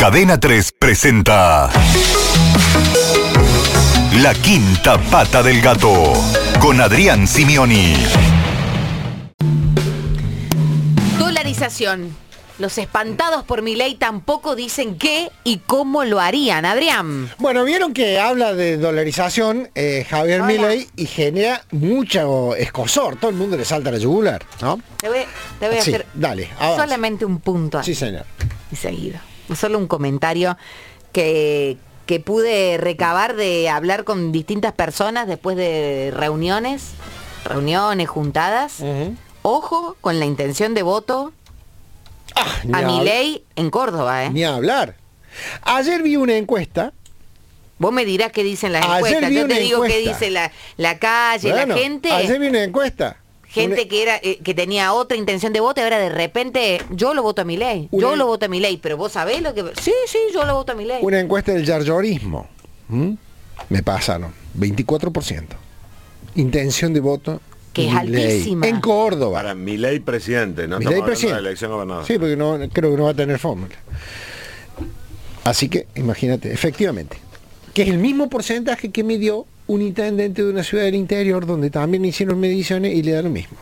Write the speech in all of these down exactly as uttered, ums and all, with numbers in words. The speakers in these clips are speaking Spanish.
Cadena tres presenta La Quinta Pata del Gato con Adrián Simioni. Dolarización. Los espantados por Milei tampoco dicen qué y cómo lo harían. Adrián. Bueno, vieron que habla de dolarización eh, Javier Hola. Milei y genera mucho escozor. Todo el mundo le salta la yugular, ¿no? Te voy, te voy a Sí, hacer dale, avanza. solamente un punto Sí, señor. y seguido. Solo un comentario que, que pude recabar de hablar con distintas personas después de reuniones, reuniones, juntadas. Uh-huh. Ojo con la intención de voto Ah, ni a hab- Milei en Córdoba, ¿eh? Ni hablar. Ayer vi una encuesta. Vos me dirás qué dicen las Ayer encuestas. vi Yo te una digo qué encuesta. dice la, la calle, Bueno, la gente. Ayer vi una encuesta. Gente Una- que era eh, que tenía otra intención de voto y ahora de repente yo lo voto a Milei. Una- Yo lo voto a Milei, pero vos sabés lo que... Sí, sí, yo lo voto a Milei. Una encuesta del yaryorismo. ¿Mm? Me pasaron. veinticuatro por ciento. Intención de voto. Que es Milei. altísima. En Córdoba. Para Milei presidente, ¿no? Milei Estamos hablando presidente. de la elección gobernador. Sí, porque no, creo que no va a tener fórmula. Así que, imagínate, efectivamente, que es el mismo porcentaje que me dio un intendente de una ciudad del interior donde también hicieron mediciones y le da lo mismo.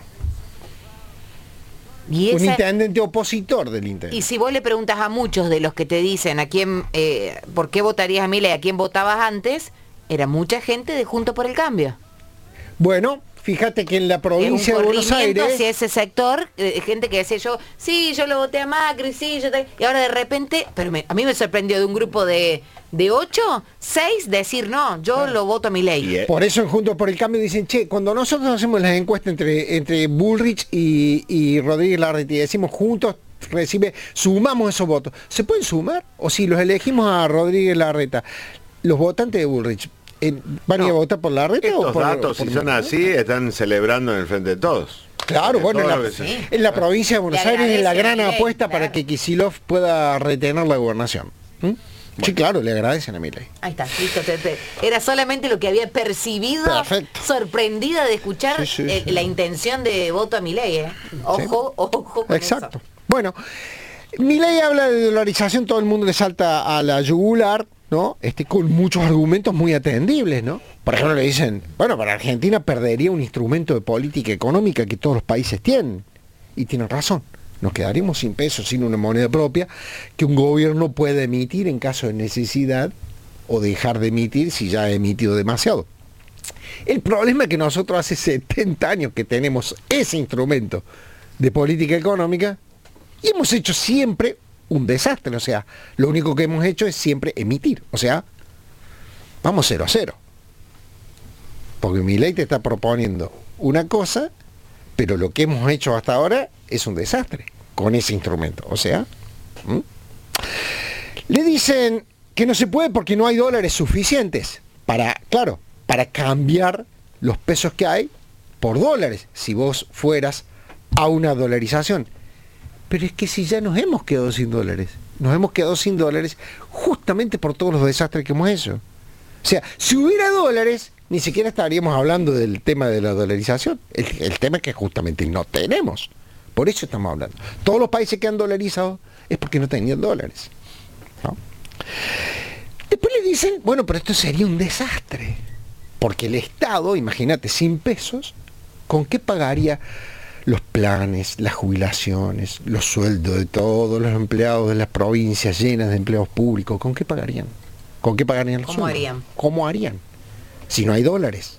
y, Un esa- intendente opositor del y intendente. si vos le preguntas a muchos de los que te dicen a quién, eh, por qué votarías a Milei, a quién votabas antes, era mucha gente de Juntos por el Cambio. Bueno, fíjate que en la Es provincia un de Buenos corrimiento Aires... hacia ese sector, eh, gente que decía yo, sí, yo lo voté a Macri, sí, yo te... y ahora de repente, pero me- a mí me sorprendió de un grupo de, de ocho, seis, decir no, yo lo voto a Milei. Y, eh, Por eso en Juntos por el Cambio dicen, che, cuando nosotros hacemos las encuestas entre, entre Bullrich y, y Rodríguez Larreta y decimos juntos, recibe, sumamos esos votos. ¿Se pueden sumar? O si los elegimos a Rodríguez Larreta, los votantes de Bullrich, eh, ¿van a ir a No. votar por Larreta o estos por datos, por si son así, están celebrando en el frente de todos. Claro, Porque bueno, en todo la, lo que se- Sí. en la provincia de Buenos Le Aires es la agradece a gran Milei, apuesta para claro. que Kicillof pueda retener la gobernación. ¿Mm? Sí, claro, le agradecen a Milei. Ahí está, listo, te- te- era solamente lo que había percibido, Perfecto. sorprendida de escuchar Sí, sí, eh, sí. la intención de voto a Milei, ¿eh? Ojo, ojo con Exacto. eso. Bueno, Milei habla de dolarización, todo el mundo le salta a la yugular, ¿no? Este, con muchos argumentos muy atendibles, ¿no? Por ejemplo, le dicen, bueno, para Argentina perdería un instrumento de política económica que todos los países tienen. Y tienen razón. Nos quedaríamos sin pesos, sin una moneda propia, que un gobierno puede emitir en caso de necesidad o dejar de emitir si ya ha emitido demasiado. El problema es que nosotros hace setenta años que tenemos ese instrumento de política económica y hemos hecho siempre un desastre. O sea, lo único que hemos hecho es siempre emitir. O sea, vamos cero a cero. Porque Milei te está proponiendo una cosa, pero lo que hemos hecho hasta ahora es un desastre con ese instrumento. O sea, ¿m? le dicen que no se puede porque no hay dólares suficientes para, claro, para cambiar los pesos que hay por dólares, si vos fueras a una dolarización. Pero es que si ya nos hemos quedado sin dólares, nos hemos quedado sin dólares justamente por todos los desastres que hemos hecho. O sea, si hubiera dólares, ni siquiera estaríamos hablando del tema de la dolarización. El, el tema es que justamente no tenemos. Por eso estamos hablando. Todos los países que han dolarizado es porque no tenían dólares, ¿no? Después le dicen, bueno, pero esto sería un desastre. Porque el Estado, imagínate, sin pesos, ¿con qué pagaría los planes, las jubilaciones, los sueldos de todos los empleados de las provincias llenas de empleados públicos? ¿Con qué pagarían? ¿Con qué pagarían los ¿Cómo sueldos? harían? ¿Cómo harían? Si no hay dólares.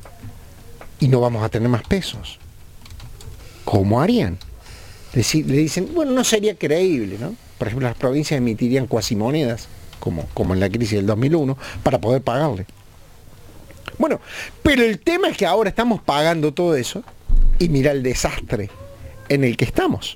Y no vamos a tener más pesos. ¿Cómo harían? Deci- Le dicen, bueno, no sería creíble, ¿no? Por ejemplo, las provincias emitirían cuasimonedas, como, como en la crisis del dos mil uno, para poder pagarle. Bueno, pero el tema es que ahora estamos pagando todo eso y mira el desastre en el que estamos.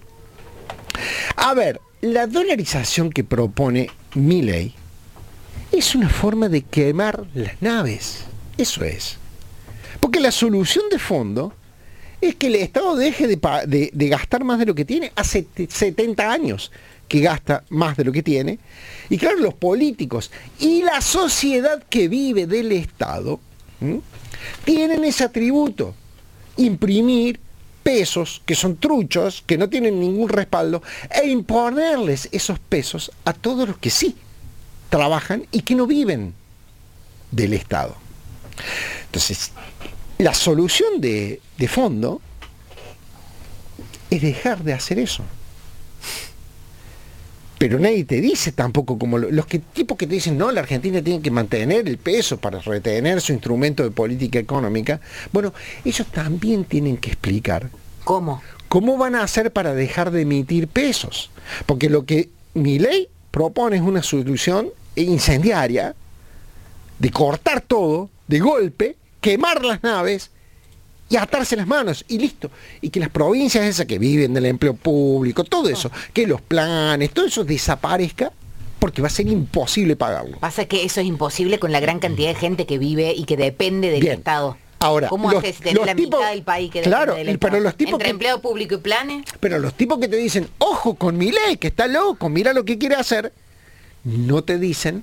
A ver, la dolarización que propone Milei es una forma de quemar las naves. Eso es. Porque la solución de fondo es que el Estado deje de, pa- de- de gastar más de lo que tiene. Hace setenta años que gasta más de lo que tiene. Y claro, los políticos y la sociedad que vive del Estado, ¿m? tienen ese atributo. Imprimir pesos que son truchos, que no tienen ningún respaldo, e imponerles esos pesos a todos los que sí trabajan y que no viven del Estado. Entonces, la solución de, de fondo es dejar de hacer eso. Pero nadie te dice tampoco, como lo, los que, tipos que te dicen, no, la Argentina tiene que mantener el peso para retener su instrumento de política económica. Bueno, ellos también tienen que explicar. ¿Cómo? ¿Cómo van a hacer para dejar de emitir pesos? Porque lo que Milei propone es una solución incendiaria, de cortar todo, de golpe, quemar las naves y atarse las manos y listo. Y que las provincias esas que viven del empleo público, todo eso, que los planes, todo eso desaparezca porque va a ser imposible pagarlo. Pasa que eso es imposible con la gran cantidad de gente que vive y que depende del Bien. Estado. Ahora, ¿cómo los- haces tener los la tipos- mitad del país que claro, depende del pero Estado? los tipos Entre que- empleo público y planes, Pero los tipos que te dicen, ojo con Milei, que está loco, mira lo que quiere hacer, no te dicen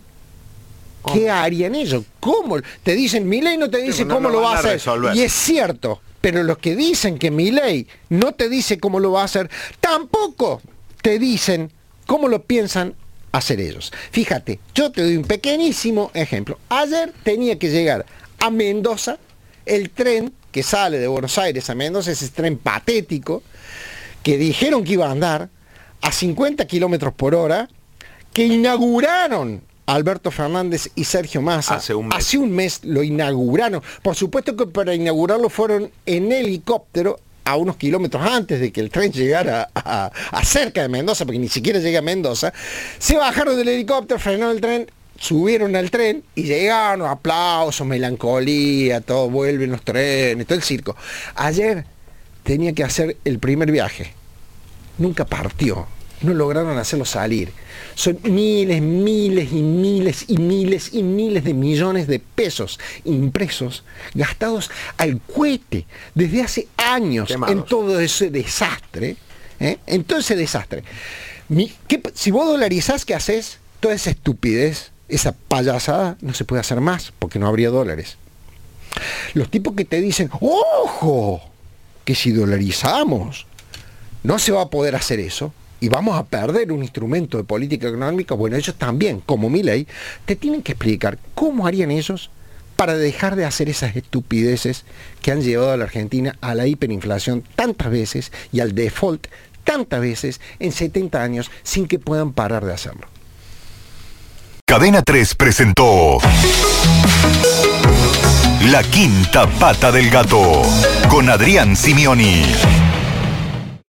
qué harían ellos. ¿Cómo? Te dicen, Milei no te dice no cómo lo lo va van a a hacer. resolver. Y es cierto, pero los que dicen que Milei no te dice cómo lo va a hacer, tampoco te dicen cómo lo piensan hacer ellos. Fíjate, yo te doy un pequeñísimo ejemplo. Ayer tenía que llegar a Mendoza el tren que sale de Buenos Aires a Mendoza, ese tren patético, que dijeron que iba a andar a cincuenta kilómetros por hora, que inauguraron Alberto Fernández y Sergio Massa. Hace un mes. Hace un mes lo inauguraron. Por supuesto que para inaugurarlo fueron en helicóptero a unos kilómetros antes de que el tren llegara a, a- a cerca de Mendoza, porque ni siquiera llega a Mendoza. Se bajaron del helicóptero, frenaron el tren, subieron al tren y llegaron, aplausos, melancolía, todo, vuelven los trenes, todo el circo. Ayer tenía que hacer el primer viaje. Nunca partió. No lograron hacerlo salir. Son miles, miles y miles y miles y miles de millones de pesos impresos, gastados al cohete desde hace años Quemados. en todo ese desastre. ¿eh? En todo ese desastre. Mi- ¿qué p- si vos dolarizás, ¿qué haces? Toda esa estupidez, esa payasada, no se puede hacer más porque no habría dólares. Los tipos que te dicen, ¡ojo! Que si dolarizamos, no se va a poder hacer eso y vamos a perder un instrumento de política económica. Bueno, ellos también, como Milei, te tienen que explicar cómo harían ellos para dejar de hacer esas estupideces que han llevado a la Argentina a la hiperinflación tantas veces y al default tantas veces en setenta años sin que puedan parar de hacerlo. Cadena tres presentó La Quinta Pata del Gato con Adrián Simioni.